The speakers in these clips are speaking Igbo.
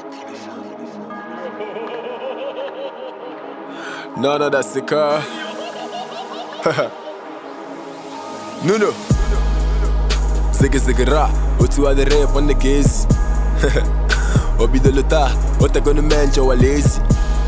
No, that's the car. Nuno. Zigga ra. Otu ad rap on the case. Obi de luta. Ota gonna manjo wa lazy.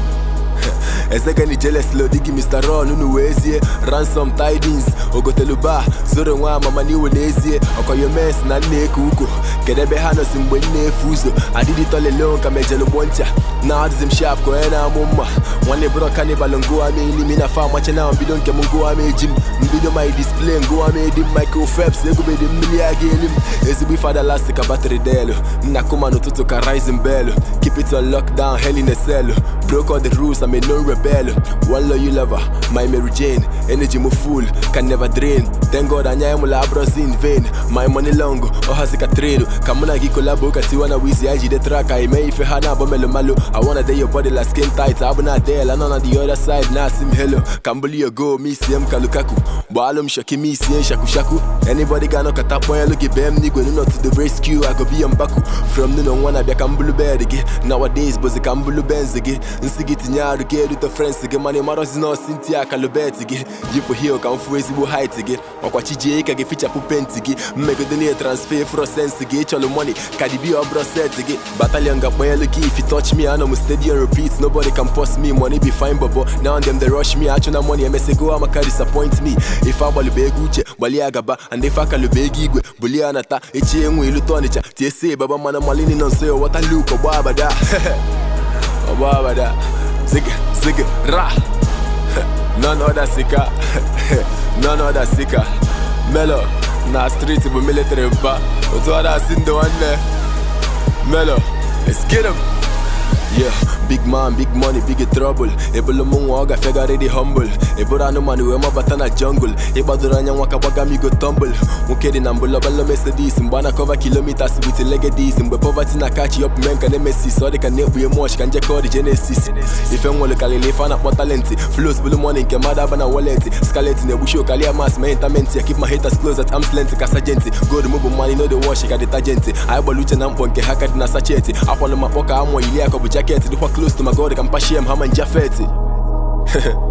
Ezeka ni jealous lo digi Mr. Raw nunu wezie. Ransom tidings. Ogoteluba. Zoro nwa mama ni wenezie. Okoyo mess na neku uko. Kedebe hano simwe nefuzo. Adidi tole leon kamejelo boncha. Now I'm sharp ko ena mumma. One bro cannibal ngo ame ni mina fa mache na mbido nke mungo ame jim. Mbido my display ngo ame di Michael Phelps ego be di milia gelim. Ezibi father last ka battery delo. Na kuma no tutu ka rising bell. Keep it on lockdown hell in a cell. Broke all the rules I'm a no rebel. One love you lover, my Mary Jane. Energy mo full, can never drain. Thank God anya mo labros in vain. My money long, o hasika trade. Kamuna gi collabo ka tiwana wizi aji de track I may if hana bo melo malo. I wanna day your body like skin tight. Abuna there, and on the other side, now sim hello. Cambodia go, me CM Kalukaku. Balum shaki me CM Shaku. Anybody gonna cut up when I look at them, nigga, no to the rescue. I go be on Baku. From the no one I be a Cambulu bed again. Nowadays, but the Cambulu Benz again. Nsigitinya to get with the friends again. Money matters no Cynthia Calubet again. You put here, come for easy height again. Or what you get feature pupent again. Make a delay transfer for a sense again. Cholo money, Cadibi or Brosset again. Battalion got my lucky if you touch me, I know steady and repeat. Nobody can post me, money be fine, but now and them they rush me. I tuna money, MSA go, I'ma disappoint me. If I bali be guche, bali agaba, and if I can be gigwe, bully anata, echi enwe ilutonicha, TSA, baba mana malini non say what I look, obabada, obabada, zig, ra, none other sika, none other sika, Melo, na street but military ba, what's what I seen the one there, Melo, let's get him. Yeah, big man, big money, big trouble. Ebolo munga fega ready humble. Ebora no manu ema batana jungle. Ebaduranya waka waga mi go tumble. Mukedi nambulo balo Mercedes. Mbana cover kilometers with legacies. Mbe poverty na catch up men can MSC. So they can never be much can je call the genesis. If you want to call it fan up more talent. Flows blue money ke mada bana wallet. Scarlet ne busho kalia mass maintenance. I keep my haters close at arm's length kasagenti. Go the move money no the wash ka detergent. I baluche na mponke hakad na sacheti. Apolo mapoka amwa ilia ko jacket, do close to my god, I can pass him, Haman Jaffetti.